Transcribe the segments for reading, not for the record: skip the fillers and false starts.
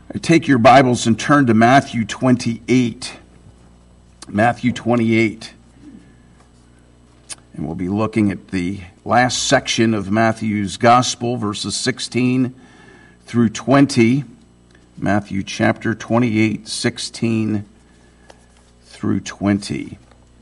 Take your Bibles and turn to Matthew 28. Matthew 28. And we'll be looking at the last section of Matthew's Gospel, verses 16 through 20. Matthew chapter 28, 16 through 20.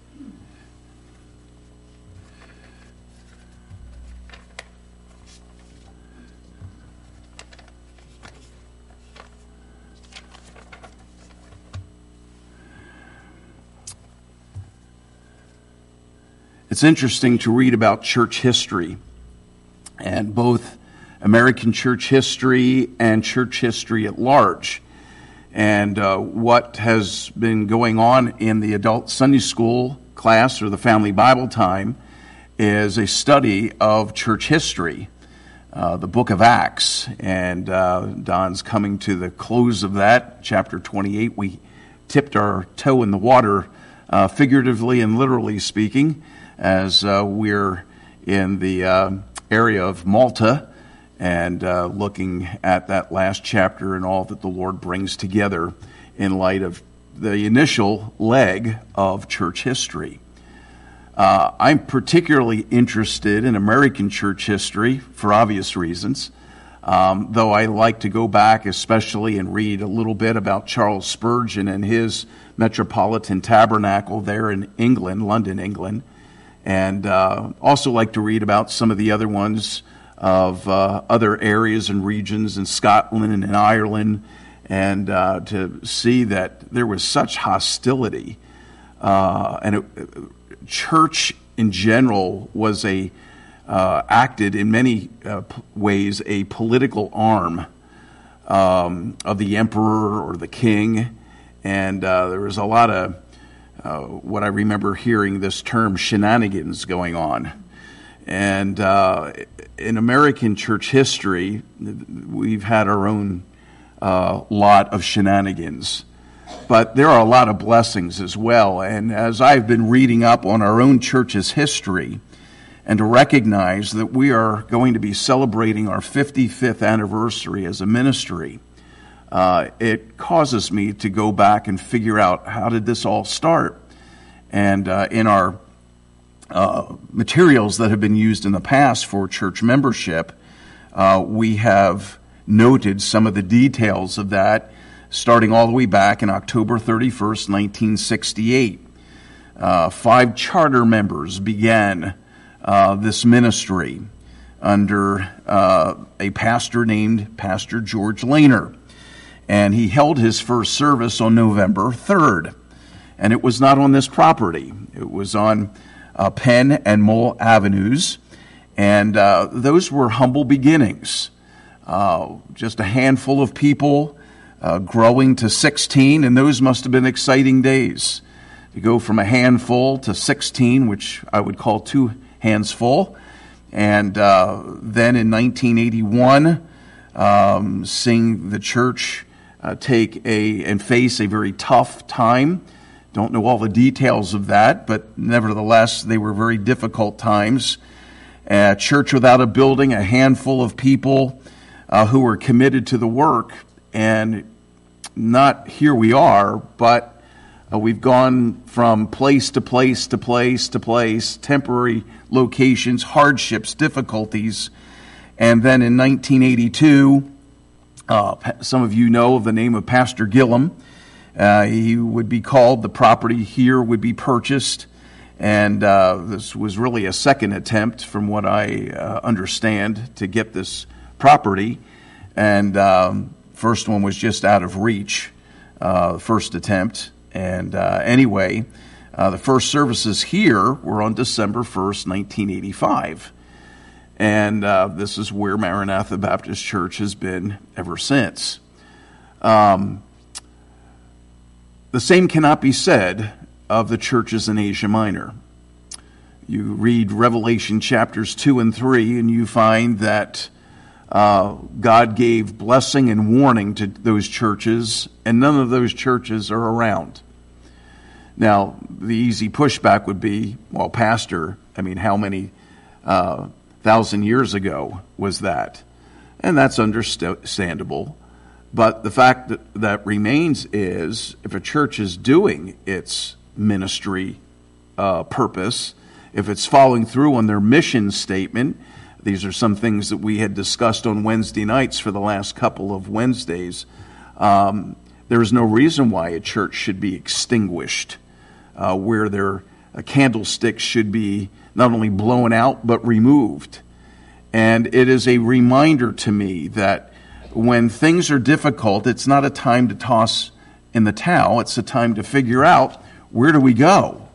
It's interesting to read about church history, and both American church history and church history at large. And what has been going on in the adult Sunday school class or the family Bible time is a study of church history, the book of Acts. And Don's coming to the close of that, chapter 28. We tipped our toe in the water, figuratively and literally speaking, as we're in the area of Malta and looking at that last chapter and all that the Lord brings together in light of the initial leg of church history. I'm particularly interested in American church history for obvious reasons, though I like to go back especially and read a little bit about Charles Spurgeon and his Metropolitan Tabernacle there in England, London, England. And also like to read about some of the other ones of other areas and regions in Scotland and in Ireland, and to see that there was such hostility. Church in general was acted in many ways a political arm of the emperor or the king, and there was a lot of what I remember hearing this term shenanigans going on. And in American church history, we've had our own lot of shenanigans. But there are a lot of blessings as well. And as I've been reading up on our own church's history, and to recognize that we are going to be celebrating our 55th anniversary as a ministry, it causes me to go back and figure out, how did this all start? And in our materials that have been used in the past for church membership, we have noted some of the details of that, starting all the way back in October 31st, 1968. 5 charter members began this ministry under a pastor named Pastor George Lehner. And he held his first service on November 3rd. And it was not on this property. It was on Penn and Mole Avenues. And those were humble beginnings. Just a handful of people growing to 16. And those must have been exciting days. To go from a handful to 16, which I would call 2 hands full. And then in 1981, seeing the church take and face a very tough time. Don't know all the details of that, but nevertheless, they were very difficult times. A church without a building, a handful of people who were committed to the work, and not here we are, but we've gone from place to place to place to place, temporary locations, hardships, difficulties, and then in 1982, some of you know of the name of Pastor Gillum. He would be called, the property here would be purchased, and this was really a second attempt, from what I understand, to get this property. And first one was just out of reach, the first attempt. And anyway, the first services here were on December 1st, 1985. And this is where Maranatha Baptist Church has been ever since. The same cannot be said of the churches in Asia Minor. You read Revelation chapters 2 and 3, and you find that God gave blessing and warning to those churches, and none of those churches are around. Now, the easy pushback would be, well, Pastor, how many 1,000 years ago was that? And that's understandable. But the fact that remains is, if a church is doing its ministry purpose, if it's following through on their mission statement, these are some things that we had discussed on Wednesday nights for the last couple of Wednesdays, there is no reason why a church should be extinguished, where their candlesticks should be not only blown out, but removed. And it is a reminder to me that when things are difficult, it's not a time to toss in the towel. It's a time to figure out, where do we go?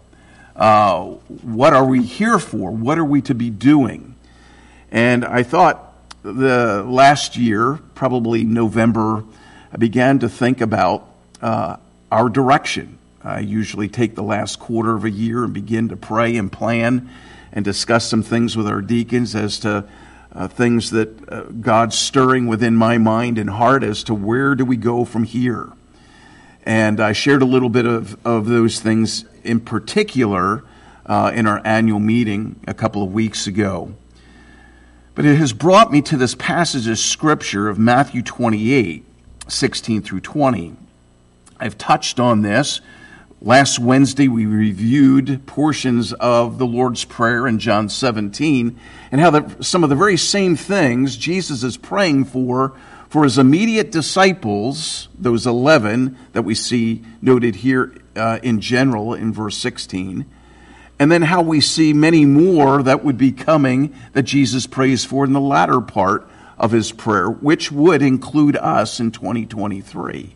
What are we here for? What are we to be doing? And I thought the last year, probably November, I began to think about our direction. I usually take the last quarter of a year and begin to pray and plan and discuss some things with our deacons as to things that God's stirring within my mind and heart as to where do we go from here. And I shared a little bit of those things in particular in our annual meeting a couple of weeks ago. But it has brought me to this passage of Scripture of Matthew 28, 16 through 20. I've touched on this. Last Wednesday, we reviewed portions of the Lord's Prayer in John 17 and how some of the very same things Jesus is praying for his immediate disciples, those 11 that we see noted here in general in verse 16, and then how we see many more that would be coming that Jesus prays for in the latter part of his prayer, which would include us in 2023.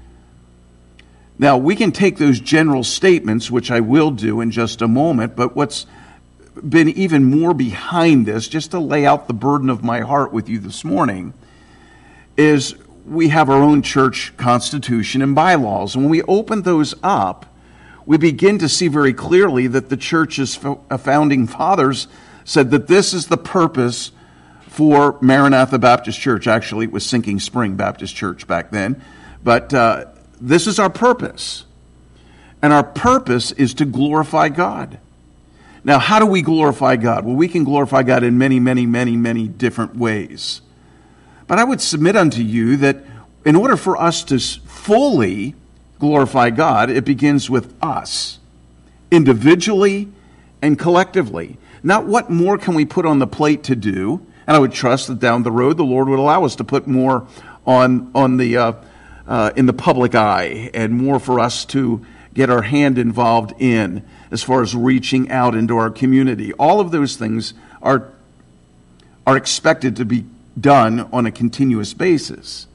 Now, we can take those general statements, which I will do in just a moment, but what's been even more behind this, just to lay out the burden of my heart with you this morning, is we have our own church constitution and bylaws. And when we open those up, we begin to see very clearly that the church's founding fathers said that this is the purpose for Maranatha Baptist Church. Actually, it was Sinking Spring Baptist Church back then. But this is our purpose. And our purpose is to glorify God. Now, how do we glorify God? Well, we can glorify God in many, many, many, many different ways. But I would submit unto you that in order for us to fully glorify God, it begins with us, individually and collectively. Not what more can we put on the plate to do, and I would trust that down the road the Lord would allow us to put more on the in the public eye and more for us to get our hand involved in as far as reaching out into our community. All of those things are expected to be done on a continuous basis.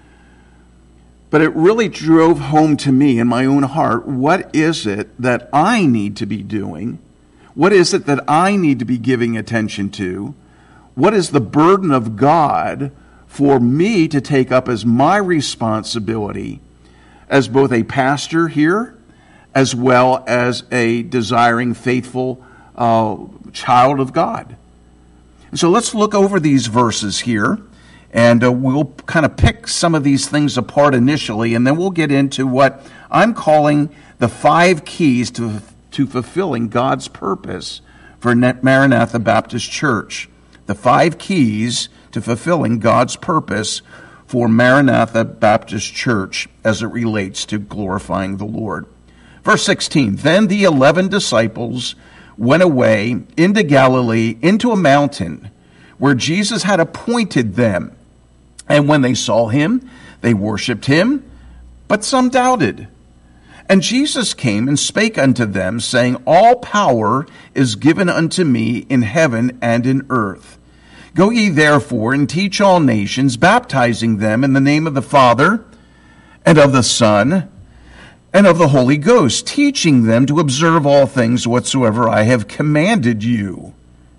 But it really drove home to me in my own heart, what is it that I need to be doing? What is it that I need to be giving attention to? What is the burden of God for me to take up as my responsibility as both a pastor here, as well as a desiring, faithful child of God? And so let's look over these verses here, and we'll kind of pick some of these things apart initially, and then we'll get into what I'm calling the 5 keys to fulfilling God's purpose for Maranatha Baptist Church. The 5 keys to fulfilling God's purpose for Maranatha Baptist Church as it relates to glorifying the Lord. Verse 16, then the 11 disciples went away into Galilee, into a mountain where Jesus had appointed them. And when they saw him, they worshipped him, but some doubted. And Jesus came and spake unto them, saying, all power is given unto me in heaven and in earth. Go ye therefore and teach all nations, baptizing them in the name of the Father, and of the Son, and of the Holy Ghost, teaching them to observe all things whatsoever I have commanded you.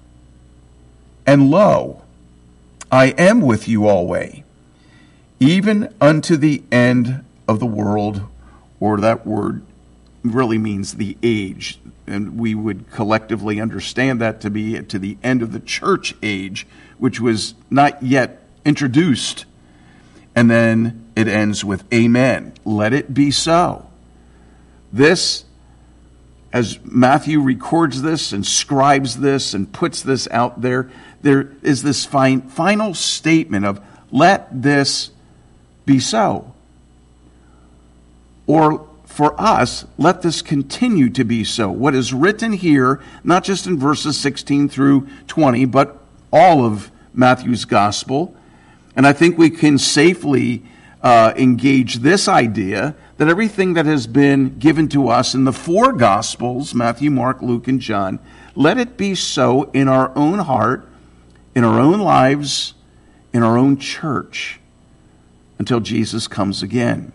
And lo, I am with you always, even unto the end of the world, or that word really means the age. And we would collectively understand that to be to the end of the church age, which was not yet introduced. And then it ends with amen. Let it be so. This, as Matthew records this and scribes this and puts this out there, there is this final statement of let this be so. Or for us, let this continue to be so. What is written here, not just in verses 16 through 20, but all of Matthew's gospel. And I think we can safely engage this idea that everything that has been given to us in the four gospels, Matthew, Mark, Luke, and John, let it be so in our own heart, in our own lives, in our own church, until Jesus comes again.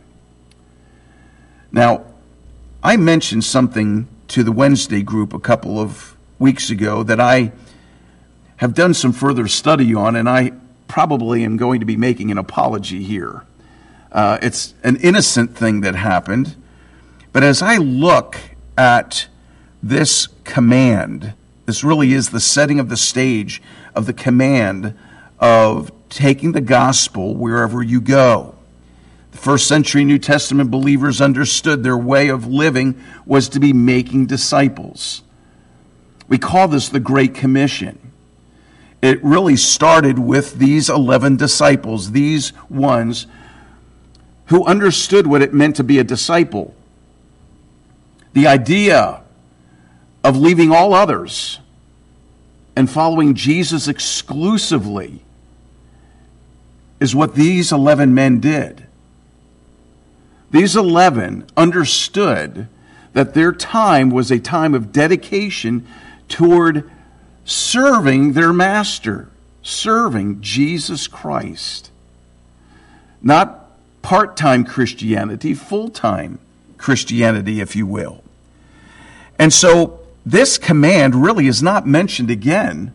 Now, I mentioned something to the Wednesday group a couple of weeks ago that I have done some further study on, and I probably am going to be making an apology here. It's an innocent thing that happened, but as I look at this command, this really is the setting of the stage of the command of taking the gospel wherever you go. The first century New Testament believers understood their way of living was to be making disciples. We call this the Great Commission. It really started with these 11 disciples, these ones who understood what it meant to be a disciple. The idea of leaving all others and following Jesus exclusively is what these 11 men did. These 11 understood that their time was a time of dedication toward serving their master, serving Jesus Christ. Not part-time Christianity, full-time Christianity, if you will. And so this command really is not mentioned again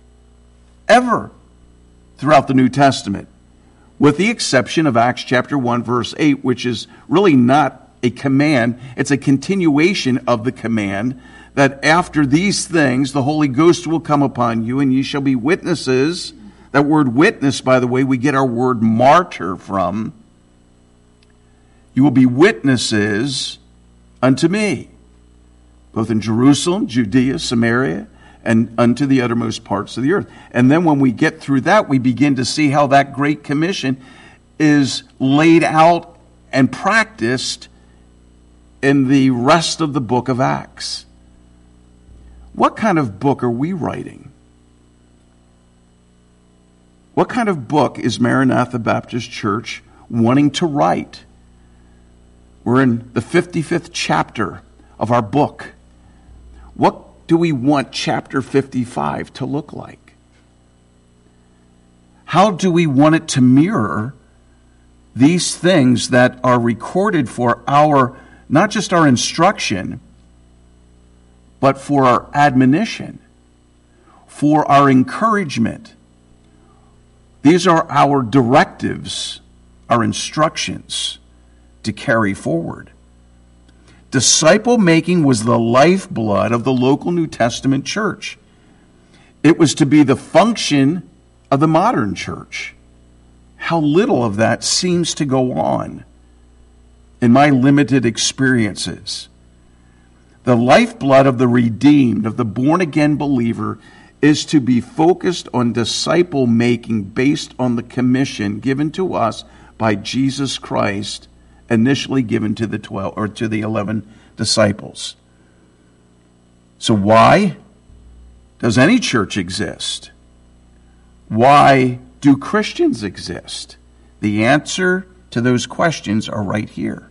ever throughout the New Testament, with the exception of Acts chapter 1, verse 8, which is really not a command. It's a continuation of the command that after these things, the Holy Ghost will come upon you, and ye shall be witnesses. That word witness, by the way, we get our word martyr from. You will be witnesses unto me, both in Jerusalem, Judea, Samaria, and unto the uttermost parts of the earth. And then when we get through that, we begin to see how that Great Commission is laid out and practiced in the rest of the book of Acts. What kind of book are we writing? What kind of book is Maranatha Baptist Church wanting to write? We're in the 55th chapter of our book. What do we want chapter 55 to look like? How do we want it to mirror these things that are recorded for our, not just our instruction, but for our admonition, for our encouragement? These are our directives, our instructions to carry forward. Disciple making was the lifeblood of the local New Testament church. It was to be the function of the modern church. How little of that seems to go on in my limited experiences. The lifeblood of the redeemed, of the born-again believer, is to be focused on disciple making based on the commission given to us by Jesus Christ, initially given to the 12 or to the 11 disciples. So why does any church exist? Why do Christians exist? The answer to those questions are right here.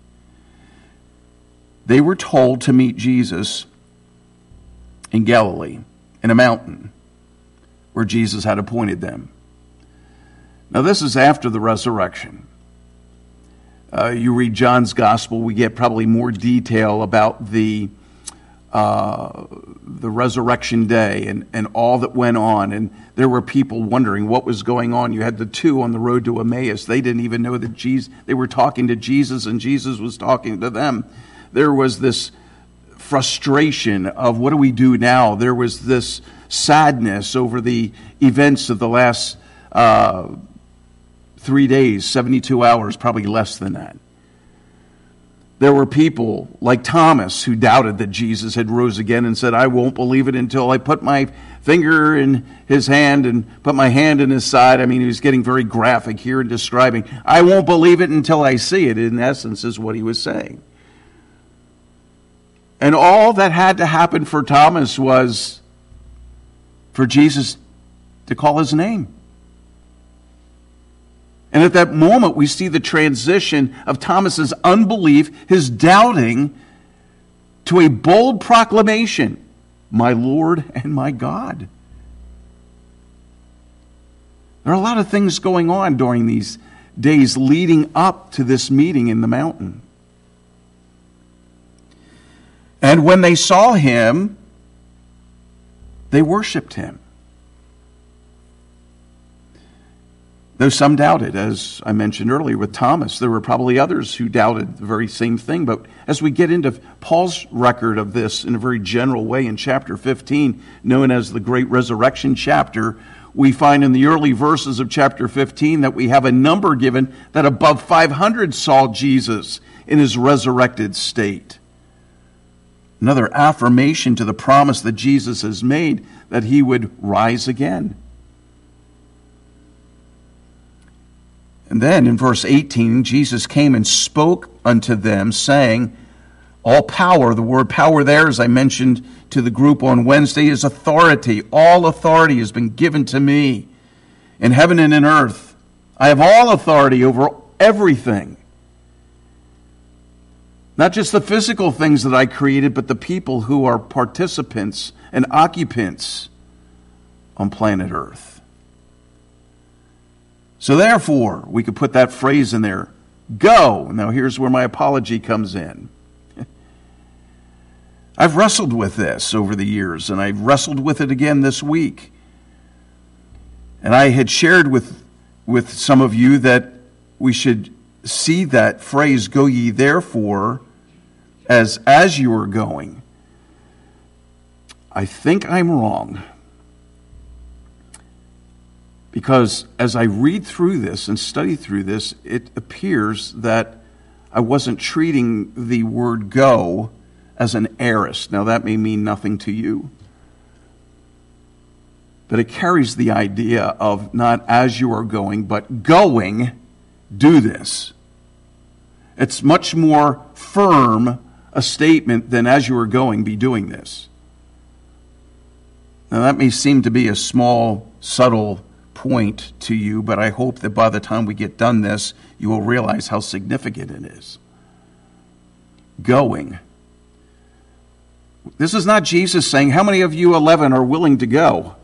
They were told to meet Jesus in Galilee, in a mountain where Jesus had appointed them. Now, this is after the resurrection. You read John's gospel, we get probably more detail about the resurrection day and all that went on. And there were people wondering what was going on. You had the two on the road to Emmaus. They didn't even know that they were talking to Jesus and Jesus was talking to them. There was this frustration of what do we do now? There was this sadness over the events of the last 3 days, 72 hours, probably less than that. There were people like Thomas who doubted that Jesus had rose again and said, I won't believe it until I put my finger in his hand and put my hand in his side. I mean, he was getting very graphic here in describing, I won't believe it until I see it, in essence, is what he was saying. And all that had to happen for Thomas was for Jesus to call his name. And at that moment, we see the transition of Thomas's unbelief, his doubting, to a bold proclamation, my Lord and my God. There are a lot of things going on during these days leading up to this meeting in the mountain. And when they saw him, they worshiped him. Though some doubted, as I mentioned earlier with Thomas, there were probably others who doubted the very same thing. But as we get into Paul's record of this in a very general way in chapter 15, known as the Great Resurrection chapter, we find in the early verses of chapter 15 that we have a number given that above 500 saw Jesus in his resurrected state. Another affirmation to the promise that Jesus has made that he would rise again. And then in verse 18, Jesus came and spoke unto them, saying, all power, the word power there, as I mentioned to the group on Wednesday, is authority. All authority has been given to me in heaven and in earth. I have all authority over everything. Not just the physical things that I created, but the people who are participants and occupants on planet Earth. So therefore, we could put that phrase in there, go. Now here's where my apology comes in. I've wrestled with this over the years, and I've wrestled with it again this week. And I had shared with some of you that we should see that phrase, go ye therefore, as you are going. I think I'm wrong. Because as I read through this and study through this, it appears that I wasn't treating the word go as an aorist. Now that may mean nothing to you. But it carries the idea of not as you are going, but going, do this. It's much more firm a statement than as you are going, be doing this. Now that may seem to be a small, subtle point to you, but I hope that by the time we get done this, you will realize how significant it is. Going. This is not Jesus saying, how many of you 11 are willing to go?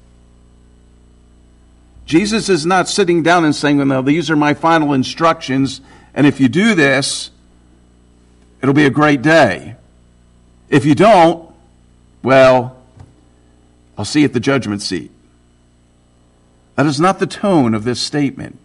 Jesus is not sitting down and saying, well, these are my final instructions, and if you do this, it'll be a great day. If you don't, well, I'll see you at the judgment seat. That is not the tone of this statement.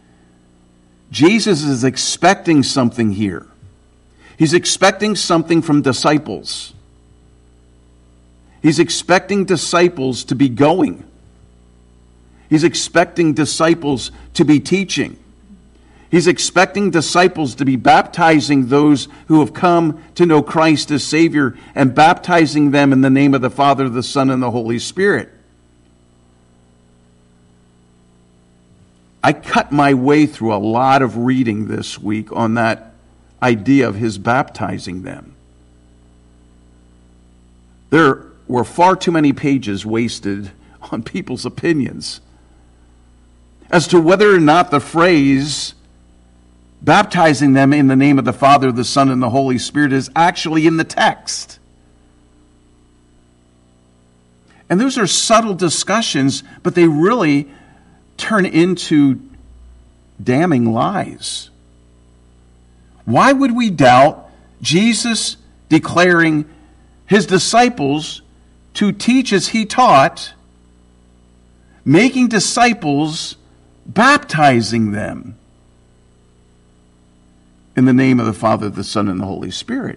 Jesus is expecting something here. He's expecting something from disciples. He's expecting disciples to be going. He's expecting disciples to be teaching. He's expecting disciples to be baptizing those who have come to know Christ as Savior and baptizing them in the name of the Father, the Son, and the Holy Spirit. I cut my way through a lot of reading this week on that idea of his baptizing them. There were far too many pages wasted on people's opinions as to whether or not the phrase baptizing them in the name of the Father, the Son, and the Holy Spirit is actually in the text. And those are subtle discussions, but they really turn into damning lies. Why would we doubt Jesus declaring his disciples to teach as he taught, making disciples, baptizing them in the name of the Father, the Son, and the Holy Spirit?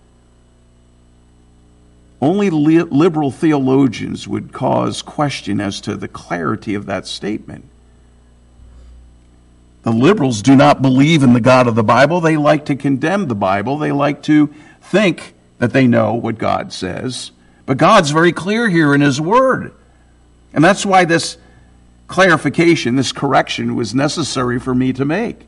Only liberal theologians would cause question as to the clarity of that statement. The liberals do not believe in the God of the Bible. They like to condemn the Bible. They like to think that they know what God says. But God's very clear here in His Word. And that's why this clarification, this correction was necessary for me to make.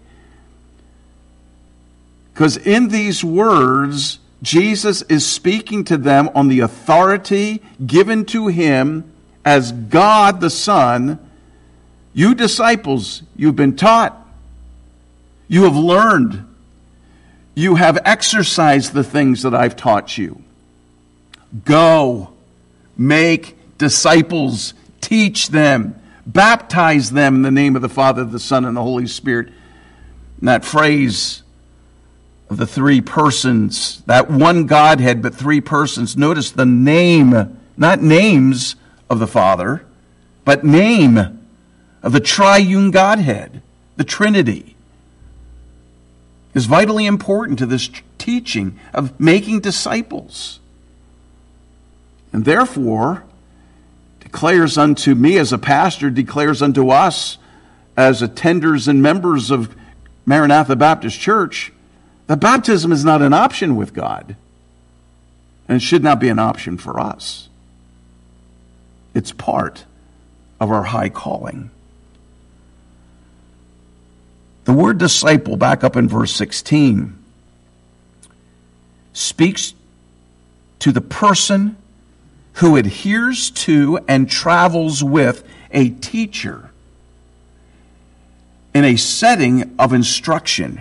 Because in these words, Jesus is speaking to them on the authority given to Him as God the Son. You disciples, you've been taught. You have learned. You have exercised the things that I've taught you. Go, make disciples, teach them, baptize them in the name of the Father, the Son, and the Holy Spirit. And that phrase of the three persons, that one Godhead, but three persons. Notice the name, not names of the Father, but name of the triune Godhead, the Trinity, is vitally important to this teaching of making disciples. And therefore, declares unto me as a pastor, declares unto us as attenders and members of Maranatha Baptist Church, that baptism is not an option with God. And it should not be an option for us. It's part of our high calling. The word disciple, back up in verse 16, speaks to the person who adheres to and travels with a teacher in a setting of instruction.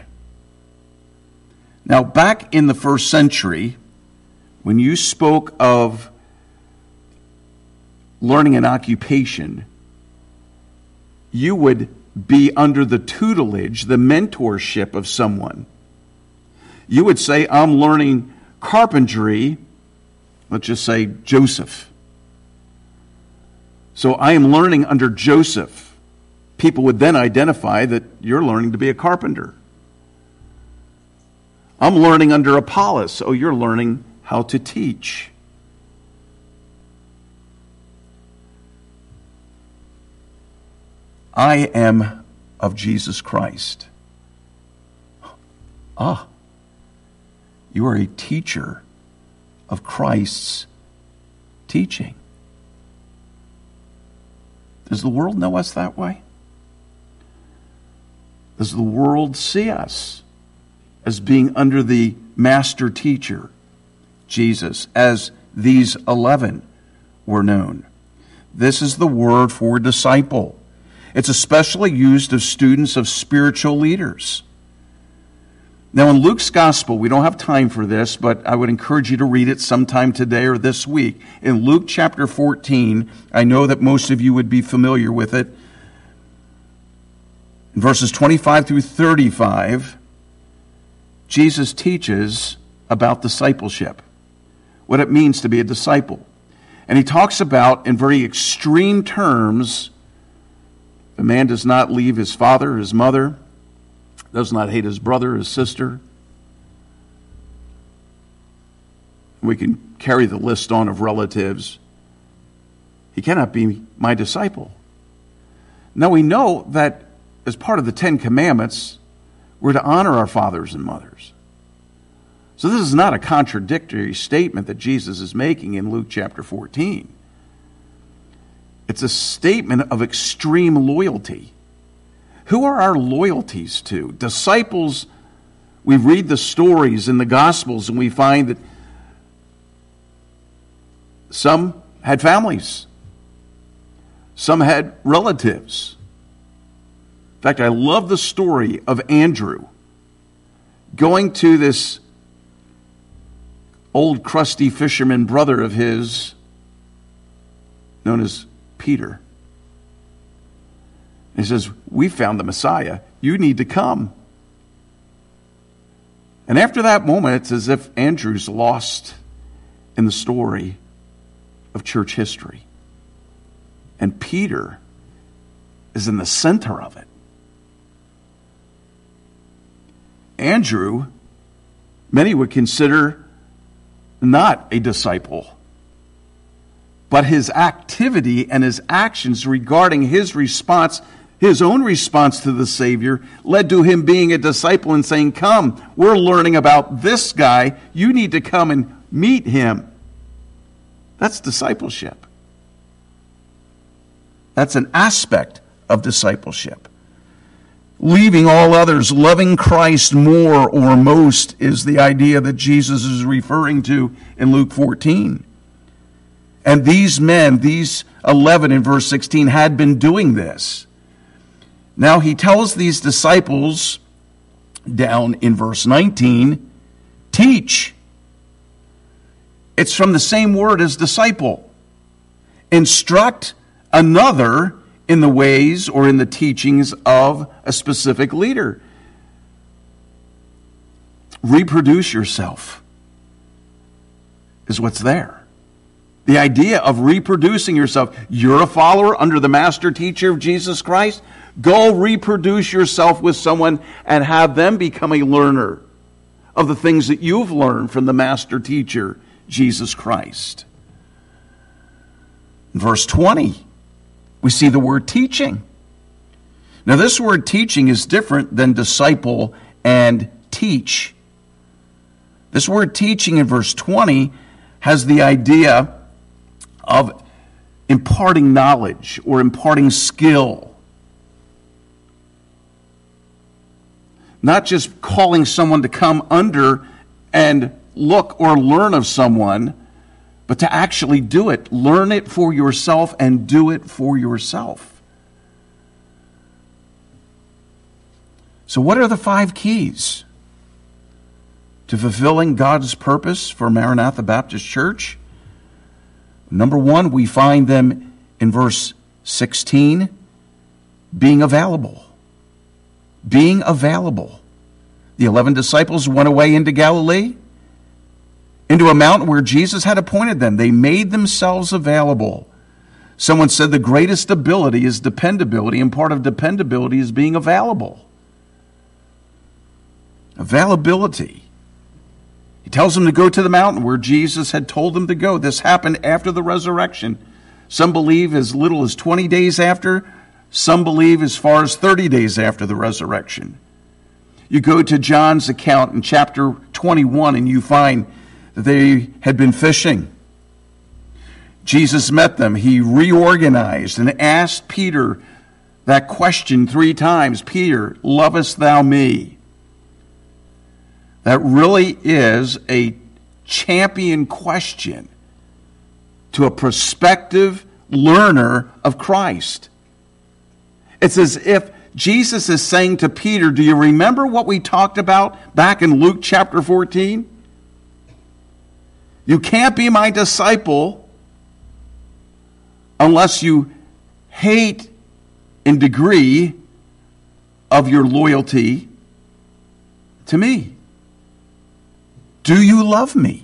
Now, back in the first century, when you spoke of learning an occupation, you would be under the tutelage, the mentorship of someone. You would say, I'm learning carpentry, let's just say Joseph. So I am learning under Joseph. People would then identify that you're learning to be a carpenter. I'm learning under Apollos. Oh, you're learning how to teach. I am of Jesus Christ. Ah, you are a teacher of Christ's teaching. Does the world know us that way? Does the world see us as being under the master teacher, Jesus, as these 11 were known? This is the word for disciple. It's especially used of students of spiritual leaders. Now, in Luke's gospel, we don't have time for this, but I would encourage you to read it sometime today or this week. In Luke chapter 14, I know that most of you would be familiar with it. In verses 25 through 35, Jesus teaches about discipleship, what it means to be a disciple. And he talks about, in very extreme terms, a man does not leave his father, his mother, does not hate his brother, his sister. We can carry the list on of relatives. He cannot be my disciple. Now we know that as part of the Ten Commandments, we're to honor our fathers and mothers. So this is not a contradictory statement that Jesus is making in Luke chapter 14. It's a statement of extreme loyalty. Who are our loyalties to? Disciples, we read the stories in the Gospels and we find that some had families. Some had relatives. In fact, I love the story of Andrew going to this old crusty fisherman brother of his known as Peter. He says, we found the Messiah. You need to come. And after that moment, it's as if Andrew's lost in the story of church history. And Peter is in the center of it. Andrew, many would consider not a disciple, but his activity and his actions regarding his response His own response to the Savior led to him being a disciple and saying, come, we're learning about this guy. You need to come and meet him. That's discipleship. That's an aspect of discipleship. Leaving all others, loving Christ more or most is the idea that Jesus is referring to in Luke 14. And these men, these 11 in verse 16, had been doing this. Now he tells these disciples down in verse 19, teach. It's from the same word as disciple. Instruct another in the ways or in the teachings of a specific leader. Reproduce yourself is what's there. The idea of reproducing yourself. You're a follower under the master teacher of Jesus Christ. Go reproduce yourself with someone and have them become a learner of the things that you've learned from the master teacher, Jesus Christ. In verse 20, we see the word teaching. Now, this word teaching is different than disciple and teach. This word teaching in verse 20 has the idea of imparting knowledge or imparting skill. Not just calling someone to come under and look or learn of someone, but to actually do it. Learn it for yourself and do it for yourself. So what are the 5 keys to fulfilling God's purpose for Maranatha Baptist Church? Number 1, we find them in verse 16, being available. Being available. The 11 disciples went away into Galilee, into a mountain where Jesus had appointed them. They made themselves available. Someone said the greatest ability is dependability, and part of dependability is being available. Availability. He tells them to go to the mountain where Jesus had told them to go. This happened after the resurrection. Some believe as little as 20 days after. Some believe as far as 30 days after the resurrection. You go to John's account in chapter 21 and you find that they had been fishing. Jesus met them. He reorganized and asked Peter that question 3 times. Peter, lovest thou me? That really is a champion question to a prospective learner of Christ. It's as if Jesus is saying to Peter, do you remember what we talked about back in Luke chapter 14? You can't be my disciple unless you hate in degree of your loyalty to me. Do you love me?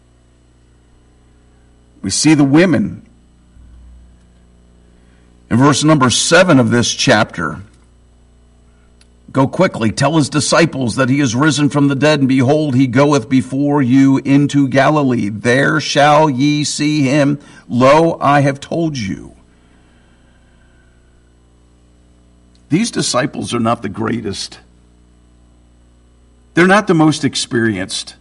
We see the women in verse number 7 of this chapter. Go quickly, tell his disciples that he is risen from the dead, and behold, he goeth before you into Galilee. There shall ye see him. Lo, I have told you. These disciples are not the greatest. They're not the most experienced.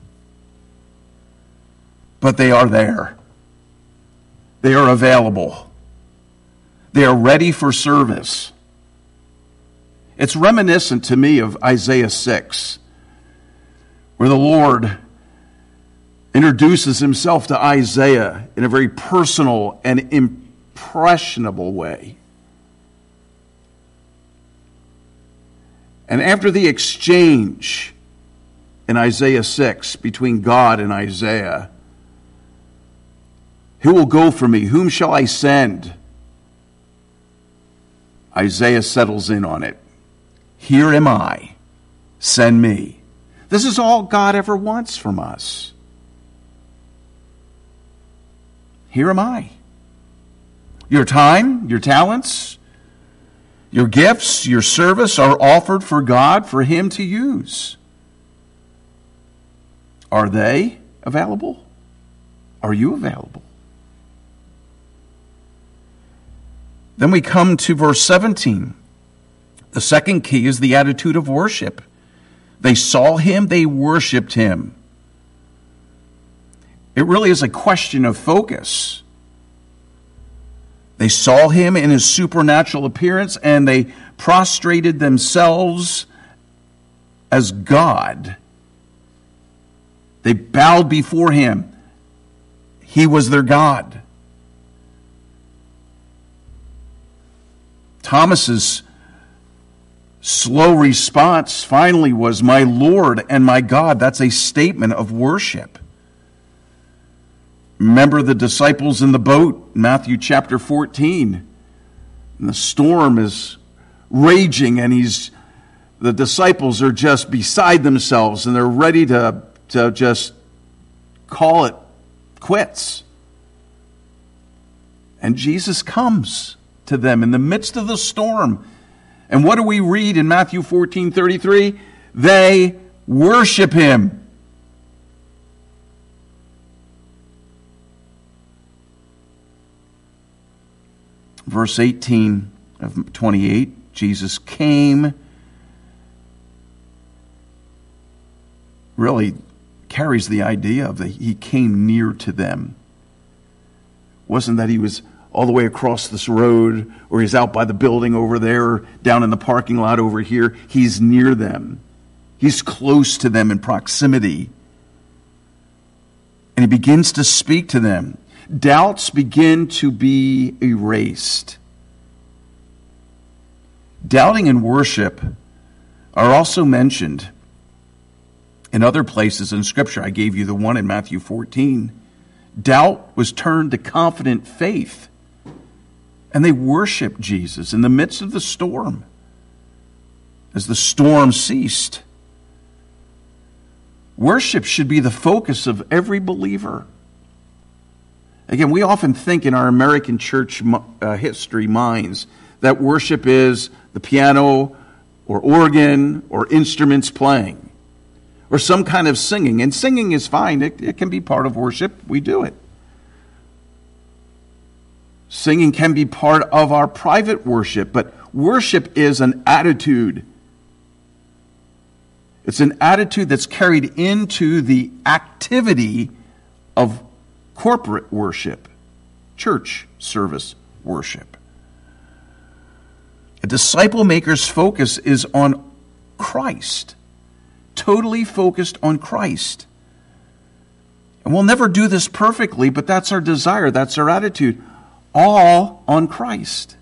But they are there. They are available. They are ready for service. It's reminiscent to me of Isaiah 6, where the Lord introduces himself to Isaiah in a very personal and impressionable way. And after the exchange in Isaiah 6 between God and Isaiah, who will go for me? Whom shall I send? Isaiah settles in on it. Here am I. Send me. This is all God ever wants from us. Here am I. Your time, your talents, your gifts, your service are offered for God, for him to use. Are they available? Are you available? Then we come to verse 17. The second key is the attitude of worship. They saw him, they worshiped him. It really is a question of focus. They saw him in his supernatural appearance, and they prostrated themselves as God. They bowed before him. He was their God. Thomas's slow response finally was, "My Lord and my God." That's a statement of worship. Remember the disciples in the boat, Matthew chapter 14. And the storm is raging, and the disciples are just beside themselves, and they're ready to just call it quits. And Jesus comes to them in the midst of the storm. And what do we read in Matthew 14:33? They worship him. Verse 18 of 28, Jesus came, really carries the idea of that he came near to them. It wasn't that he was all the way across this road, or he's out by the building over there, or down in the parking lot over here. He's near them. He's close to them in proximity. And he begins to speak to them. Doubts begin to be erased. Doubting and worship are also mentioned in other places in Scripture. I gave you the one in Matthew 14. Doubt was turned to confident faith. And they worshiped Jesus in the midst of the storm. As the storm ceased. Worship should be the focus of every believer. Again, we often think in our American church history minds that worship is the piano or organ or instruments playing or some kind of singing. And singing is fine. It can be part of worship. We do it. Singing can be part of our private worship, but worship is an attitude. It's an attitude that's carried into the activity of corporate worship, church service worship. A disciple maker's focus is on Christ, totally focused on Christ. And we'll never do this perfectly, but that's our desire, that's our attitude, all on Christ.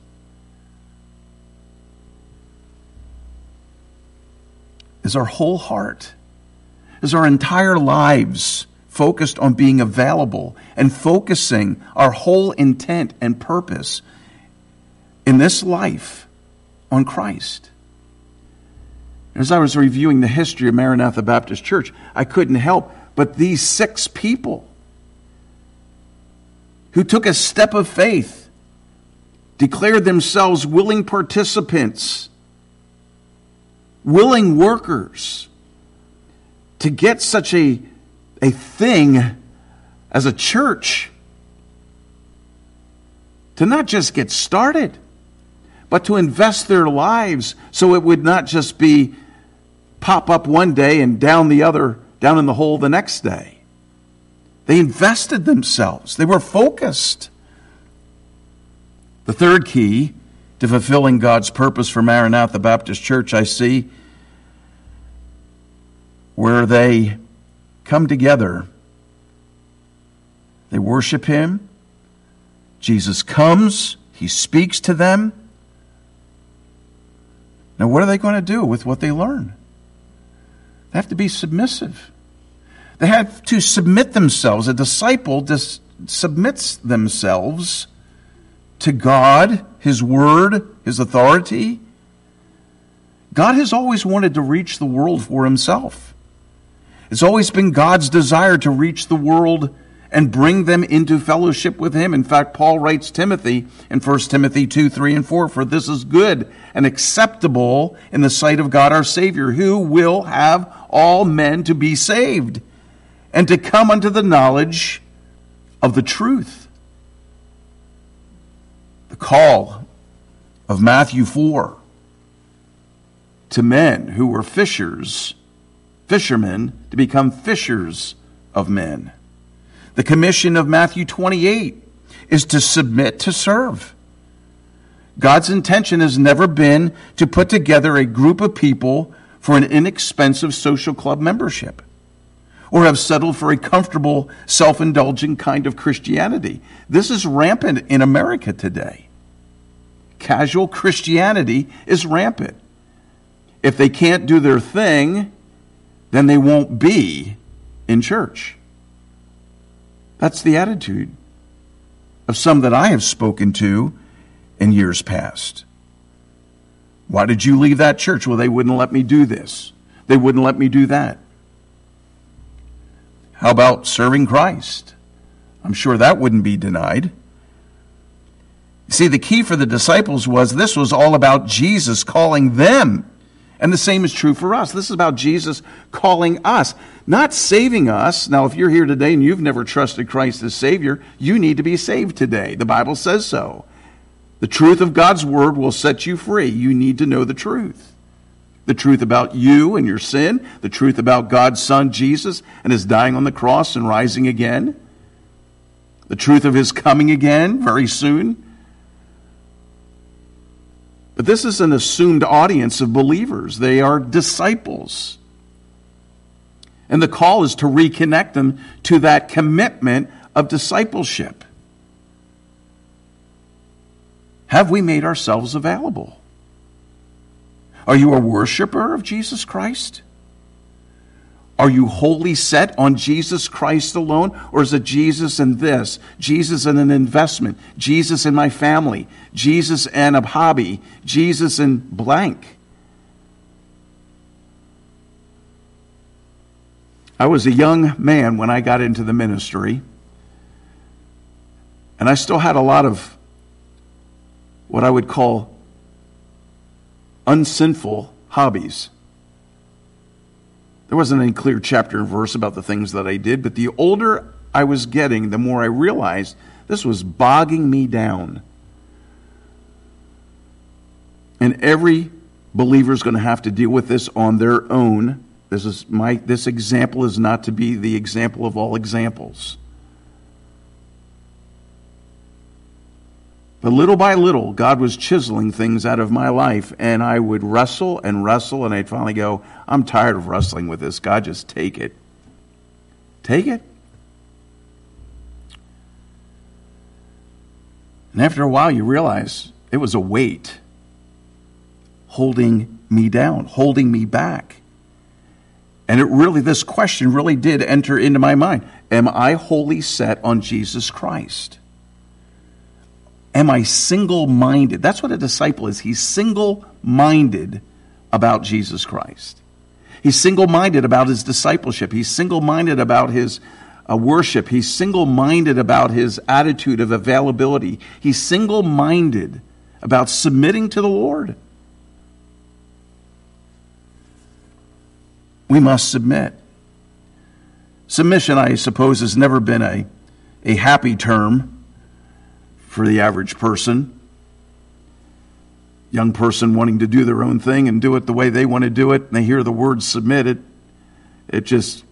Is our whole heart, is our entire lives focused on being available and focusing our whole intent and purpose in this life on Christ? As I was reviewing the history of Maranatha Baptist Church, I couldn't help but these 6 people who took a step of faith, declared themselves willing participants, willing workers, to get such a thing as a church, to not just get started, but to invest their lives so it would not just be pop up one day and down in the hole the next day. They invested themselves. They were focused. The third key to fulfilling God's purpose for Maranatha Baptist Church, I see, where they come together. They worship him. Jesus comes. He speaks to them. Now, what are they going to do with what they learn? They have to be submissive. They have to submit themselves. A disciple submits themselves to God, his word, his authority. God has always wanted to reach the world for himself. It's always been God's desire to reach the world and bring them into fellowship with him. In fact, Paul writes Timothy in 1 Timothy 2, 3, and 4, "For this is good and acceptable in the sight of God our Savior, who will have all men to be saved and to come unto the knowledge of the truth." The call of Matthew 4 to men who were fishermen, to become fishers of men. The commission of Matthew 28 is to submit to serve. God's intention has never been to put together a group of people for an inexpensive social club membership, or have settled for a comfortable, self-indulgent kind of Christianity. This is rampant in America today. Casual Christianity is rampant. If they can't do their thing, then they won't be in church. That's the attitude of some that I have spoken to in years past. Why did you leave that church? Well, they wouldn't let me do this. They wouldn't let me do that. How about serving Christ? I'm sure that wouldn't be denied. See, the key for the disciples was this was all about Jesus calling them. And the same is true for us. This is about Jesus calling us, not saving us. Now, if you're here today and you've never trusted Christ as Savior, you need to be saved today. The Bible says so. The truth of God's word will set you free. You need to know the truth. The truth about you and your sin, the truth about God's Son, Jesus, and his dying on the cross and rising again, the truth of his coming again very soon. But this is an assumed audience of believers. They are disciples. And the call is to reconnect them to that commitment of discipleship. Have we made ourselves available? Are you a worshiper of Jesus Christ? Are you wholly set on Jesus Christ alone? Or is it Jesus and this? Jesus and an investment? Jesus and my family? Jesus and a hobby? Jesus and blank? I was a young man when I got into the ministry, and I still had a lot of what I would call unsinful hobbies. There wasn't any clear chapter and verse about the things that I did, but the older I was getting, the more I realized this was bogging me down. And every believer is going to have to deal with this on their own. This example is not to be the example of all examples. But little by little, God was chiseling things out of my life, and I would wrestle, and I'd finally go, I'm tired of wrestling with this. God, just take it. Take it. And after a while, you realize it was a weight holding me down, holding me back. And this question really did enter into my mind. Am I wholly set on Jesus Christ? Am I single-minded? That's what a disciple is. He's single-minded about Jesus Christ. He's single-minded about his discipleship. He's single-minded about his worship. He's single-minded about his attitude of availability. He's single-minded about submitting to the Lord. We must submit. Submission, I suppose, has never been a happy term for the average person. Young person wanting to do their own thing and do it the way they want to do it, and they hear the word submitted. It's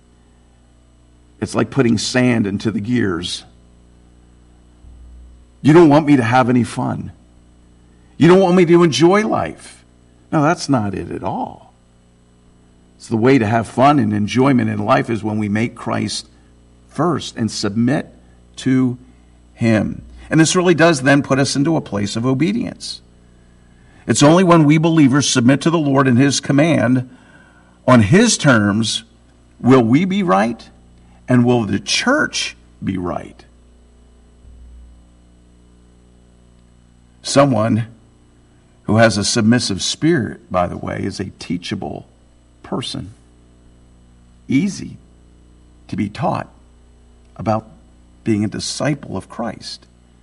like putting sand into the gears. You don't want me to have any fun. You don't want me to enjoy life. No, that's not it at all. It's the way to have fun and enjoyment in life is when we make Christ first and submit to him. And this really does then put us into a place of obedience. It's only when we believers submit to the Lord and his command on his terms will we be right and will the church be right. Someone who has a submissive spirit, by the way, is a teachable person. Easy to be taught about being a disciple of Christ.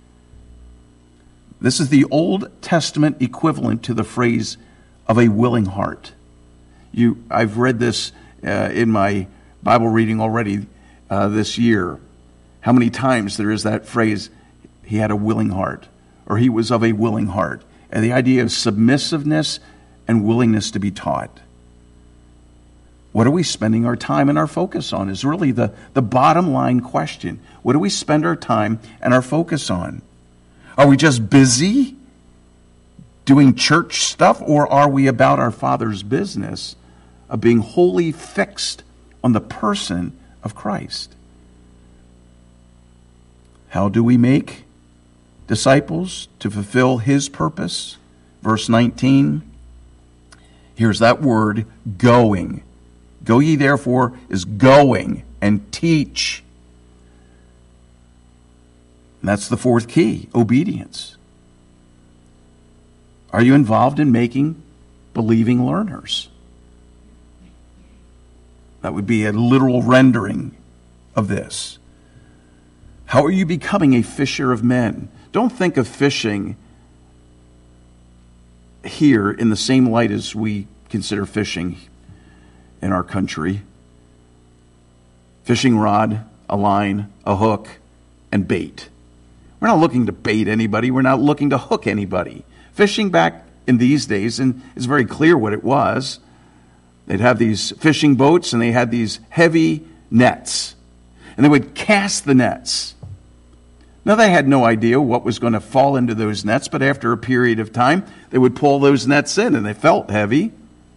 This is the Old Testament equivalent to the phrase of a willing heart. I've read this in my Bible reading already this year. How many times there is that phrase, he had a willing heart, or he was of a willing heart. And the idea of submissiveness and willingness to be taught. What are we spending our time and our focus on is really the bottom line question. What do we spend our time and our focus on? Are we just busy doing church stuff, or are we about our Father's business of being wholly fixed on the person of Christ? How do we make disciples to fulfill his purpose? Verse 19, here's that word, going. Go ye therefore is going and teach. And that's the fourth key, obedience. Are you involved in making believing learners? That would be a literal rendering of this. How are you becoming a fisher of men? Don't think of fishing here in the same light as we consider fishing in our country. Fishing rod, a line, a hook, and bait. We're not looking to bait anybody. We're not looking to hook anybody. Fishing back in these days, and it's very clear what it was, they'd have these fishing boats and they had these heavy nets. And they would cast the nets. Now, they had no idea what was going to fall into those nets, but after a period of time, they would pull those nets in, and they felt heavy.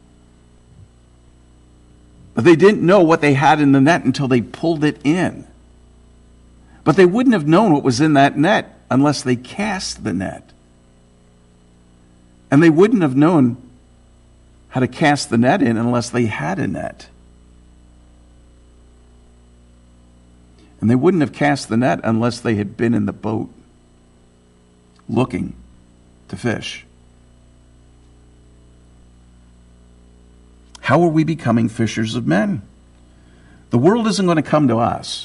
But they didn't know what they had in the net until they pulled it in. But they wouldn't have known what was in that net unless they cast the net. And they wouldn't have known how to cast the net in unless they had a net. And they wouldn't have cast the net unless they had been in the boat looking to fish. How are we becoming fishers of men? The world isn't going to come to us.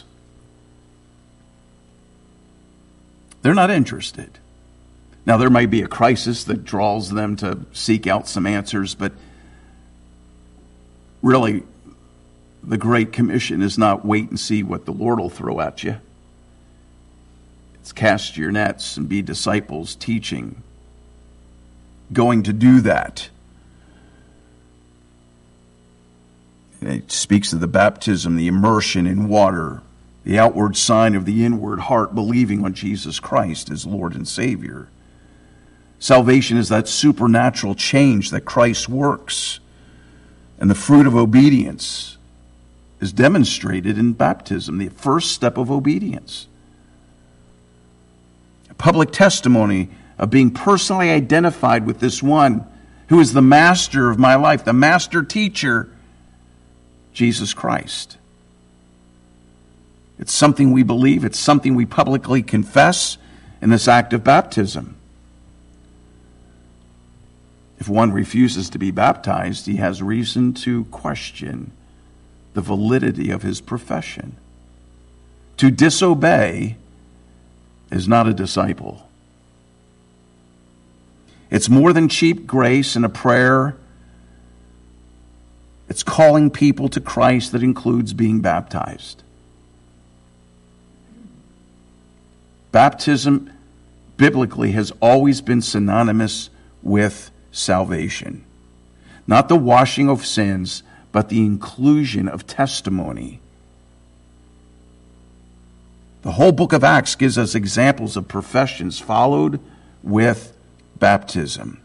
They're not interested. Now, there might be a crisis that draws them to seek out some answers, but really, the Great Commission is not wait and see what the Lord will throw at you. It's cast your nets and be disciples, teaching, going to do that. And it speaks of the baptism, the immersion in water, the outward sign of the inward heart, believing on Jesus Christ as Lord and Savior. Salvation is that supernatural change that Christ works. And the fruit of obedience is demonstrated in baptism, the first step of obedience. A public testimony of being personally identified with this one who is the master of my life, the master teacher, Jesus Christ. It's something we believe. It's something we publicly confess in this act of baptism. If one refuses to be baptized, he has reason to question the validity of his profession. To disobey is not a disciple. It's more than cheap grace and a prayer. It's calling people to Christ that includes being baptized. Baptism, biblically, has always been synonymous with salvation. Not the washing of sins, but the inclusion of testimony. The whole book of Acts gives us examples of professions followed with baptism.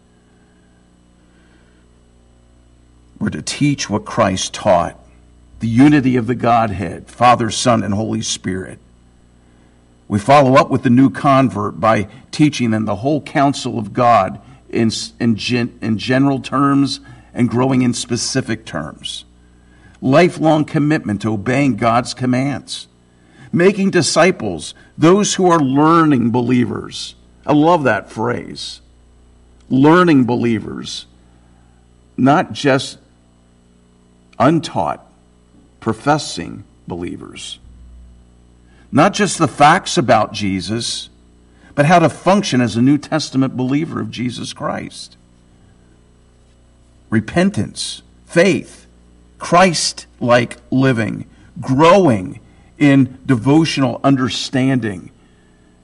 We're to teach what Christ taught, the unity of the Godhead, Father, Son, and Holy Spirit. We follow up with the new convert by teaching them the whole counsel of God in general terms and growing in specific terms. Lifelong commitment to obeying God's commands. Making disciples, those who are learning believers. I love that phrase. Learning believers. Not just untaught, professing believers. Not just the facts about Jesus, but how to function as a New Testament believer of Jesus Christ. Repentance, faith, Christ-like living, growing in devotional understanding,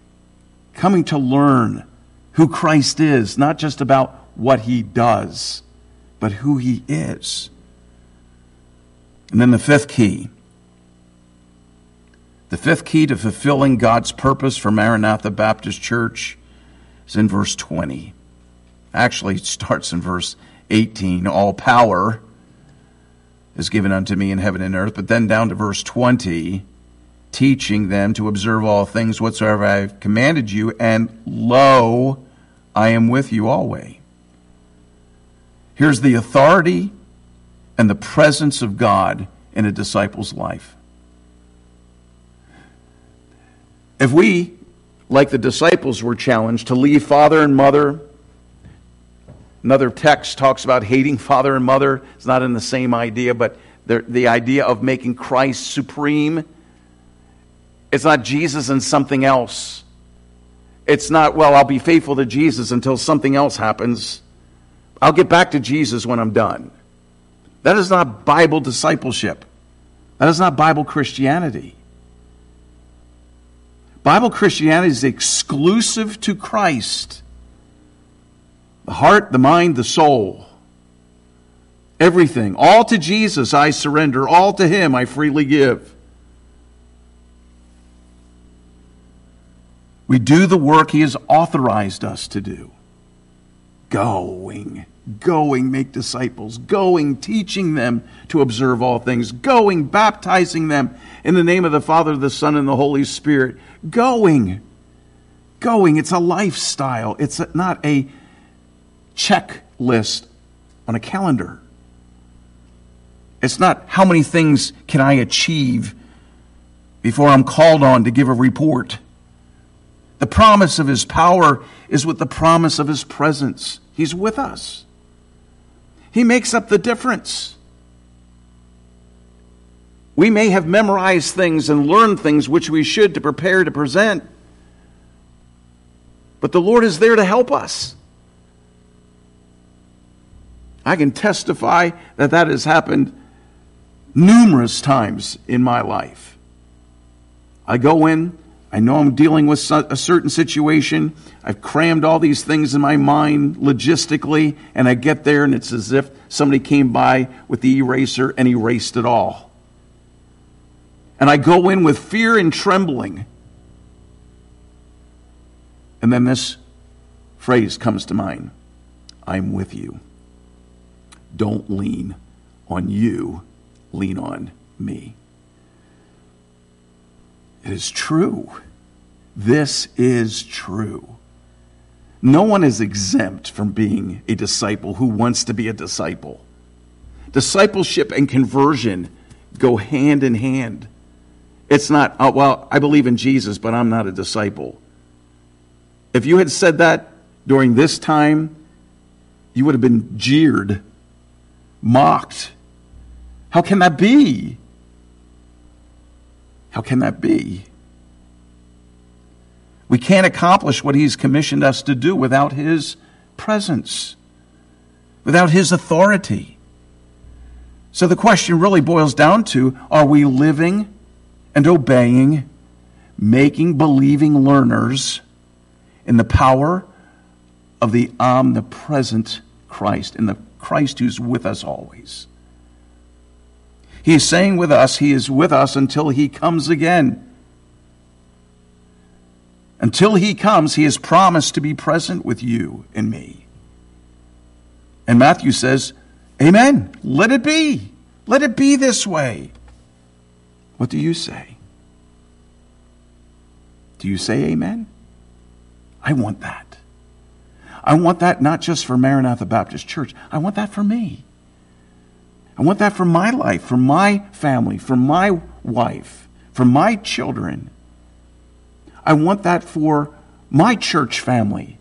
coming to learn who Christ is, not just about what he does. but who he is. And then the fifth key. The fifth key to fulfilling God's purpose for Maranatha Baptist Church is in verse 20. Actually, it starts in verse 18. All power is given unto me in heaven and earth. But then down to verse 20, teaching them to observe all things whatsoever I have commanded you, and lo, I am with you always. Here's the authority and the presence of God in a disciple's life. If we, like the disciples, were challenged to leave father and mother, another text talks about hating father and mother. It's not in the same idea, but the idea of making Christ supreme. It's not Jesus and something else. It's not, well, I'll be faithful to Jesus until something else happens. I'll get back to Jesus when I'm done. That is not Bible discipleship. That is not Bible Christianity. Bible Christianity is exclusive to Christ. The heart, the mind, the soul. Everything. All to Jesus I surrender. All to Him I freely give. We do the work He has authorized us to do. Going, make disciples. Going, teaching them to observe all things. Going, baptizing them in the name of the Father, the Son, and the Holy Spirit. Going. It's a lifestyle. It's not a checklist on a calendar. It's not how many things can I achieve before I'm called on to give a report. The promise of His power is with the promise of His presence. He's with us. He makes up the difference. We may have memorized things and learned things which we should to prepare to present, but the Lord is there to help us. I can testify that has happened numerous times in my life. I go in, I know I'm dealing with a certain situation. I've crammed all these things in my mind logistically, and I get there and it's as if somebody came by with the eraser and erased it all. And I go in with fear and trembling. And then this phrase comes to mind. I'm with you. Don't lean on you, lean on me. It is true. This is true. No one is exempt from being a disciple who wants to be a disciple. Discipleship and conversion go hand in hand. It's not, oh, well, I believe in Jesus, but I'm not a disciple. If you had said that during this time, you would have been jeered, mocked. How can that be? How can that be? We can't accomplish what He's commissioned us to do without His presence, without His authority. So the question really boils down to, are we living and obeying, making believing learners in the power of the omnipresent Christ, in the Christ who's with us always? He is saying with us, He is with us until He comes again. Until He comes, He has promised to be present with you and me. And Matthew says, amen. Let it be. Let it be this way. What do you say? Do you say amen? I want that. I want that not just for Maranatha Baptist Church. I want that for me. I want that for my life, for my family, for my wife, for my children. I want that for my church family.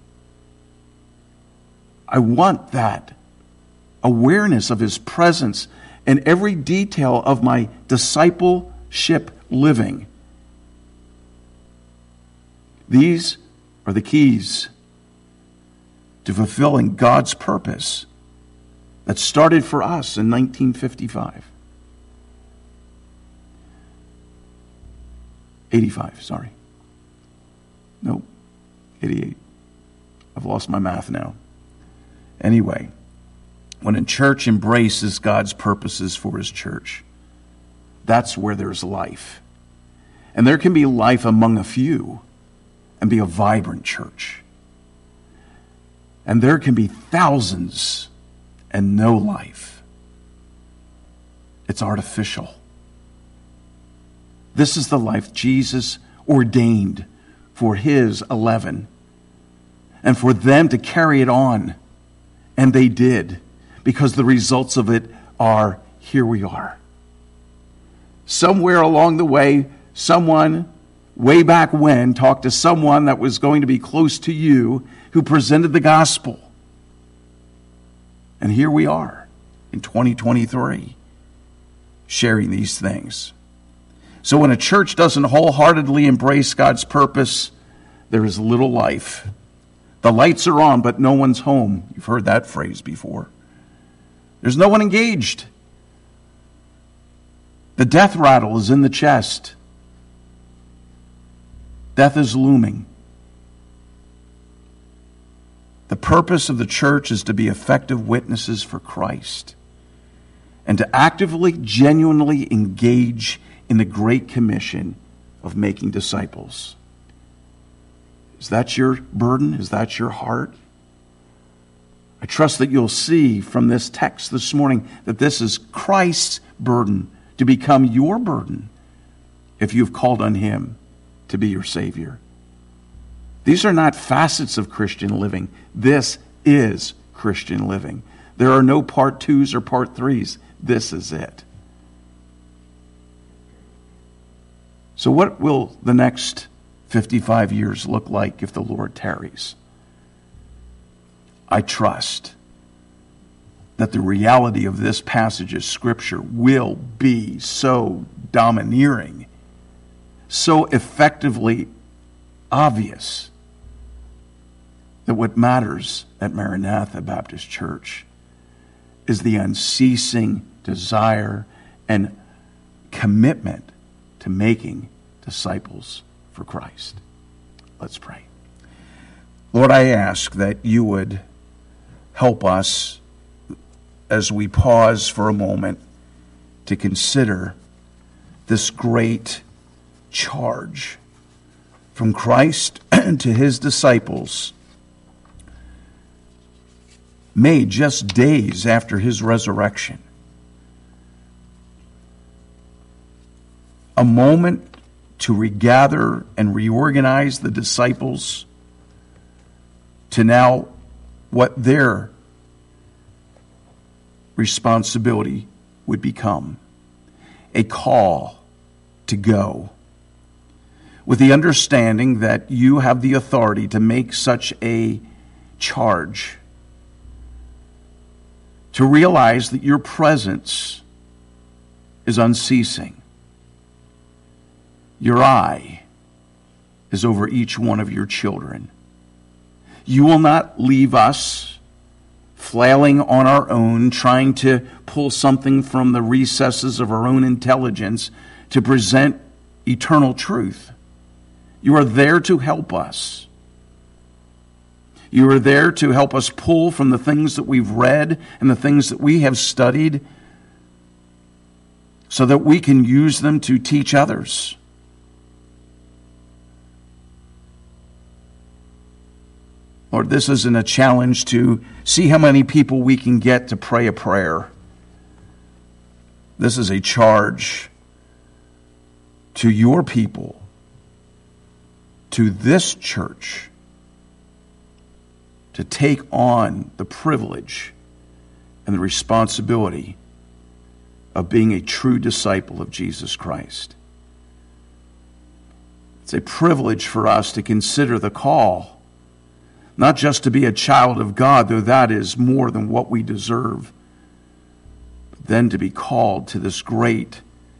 I want that awareness of His presence in every detail of my discipleship living. These are the keys to fulfilling God's purpose that started for us in 1955. 85, sorry. Nope, 88. I've lost my math now. Anyway, When a church embraces God's purposes for his church, that's where there's life. And there can be life among a few and be a vibrant church. And there can be thousands and no life. It's artificial. This is the life Jesus ordained for his 11 and for them to carry it on. And they did, because the results of it are, here we are. Somewhere along the way, someone way back when talked to someone that was going to be close to you who presented the gospel. And here we are in 2023 sharing these things. So when a church doesn't wholeheartedly embrace God's purpose, there is little life. The lights are on, but no one's home. You've heard that phrase before. There's no one engaged. The death rattle is in the chest. Death is looming. The purpose of the church is to be effective witnesses for Christ and to actively, genuinely engage in the Great Commission of making disciples. Is that your burden? Is that your heart? I trust that you'll see from this text this morning that this is Christ's burden to become your burden if you've called on him to be your Savior. These are not facets of Christian living. This is Christian living. There are no part twos or part threes. This is it. So what will the next 55 years look like if the Lord tarries? I trust that the reality of this passage of Scripture will be so domineering, so effectively obvious, that what matters at Maranatha Baptist Church is the unceasing desire and commitment to making disciples for Christ. Let's pray. Lord, I ask that you would help us as we pause for a moment to consider this great charge from Christ to his disciples made just days after his resurrection. A moment to regather and reorganize the disciples to now what their responsibility would become. A call to go, with the understanding that you have the authority to make such a charge, to realize that your presence is unceasing. Your eye is over each one of your children. You will not leave us flailing on our own, trying to pull something from the recesses of our own intelligence to present eternal truth. You are there to help us. You are there to help us pull from the things that we've read and the things that we have studied so that we can use them to teach others. Lord, this isn't a challenge to see how many people we can get to pray a prayer. This is a charge to your people, to this church, to take on the privilege and the responsibility of being a true disciple of Jesus Christ. It's a privilege for us to consider the call, not just to be a child of God, though that is more than what we deserve, but then to be called to this great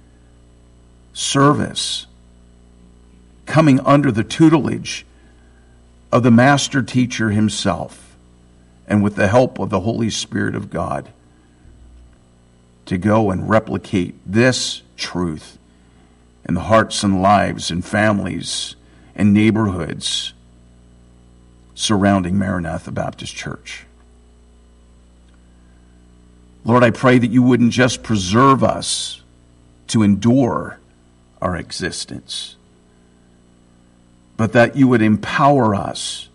service, coming under the tutelage of the master teacher himself, and with the help of the Holy Spirit of God, to go and replicate this truth in the hearts and lives and families and neighborhoods surrounding Maranatha Baptist Church. Lord, I pray that you wouldn't just preserve us to endure our existence, but that you would empower us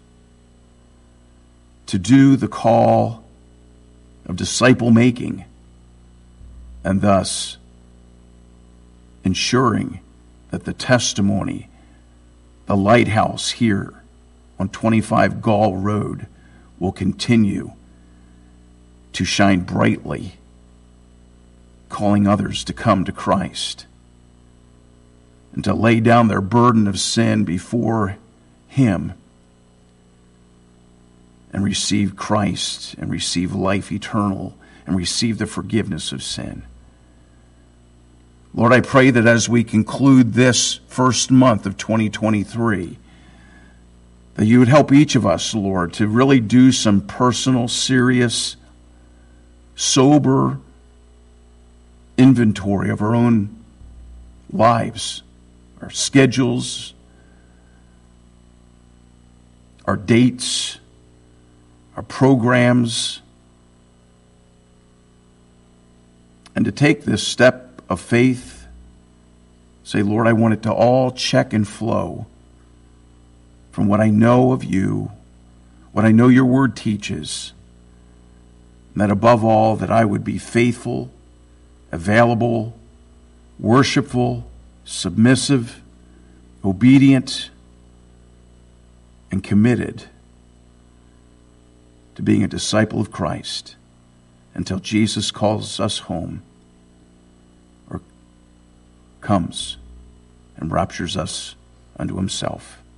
to do the call of disciple making, and thus ensuring that the testimony, the lighthouse here on 25 Gall Road, will continue to shine brightly, calling others to come to Christ and to lay down their burden of sin before Him and receive Christ and receive life eternal and receive the forgiveness of sin. Lord, I pray that as we conclude this first month of 2023, that you would help each of us, Lord, to really do some personal, serious, sober inventory of our own lives, our schedules, our dates, our programs, and to take this step of faith, say, Lord, I want it to all check and flow from what I know of you, what I know your word teaches, and that above all, that I would be faithful, available, worshipful, submissive, obedient, and committed to being a disciple of Christ until Jesus calls us home or comes and raptures us unto himself.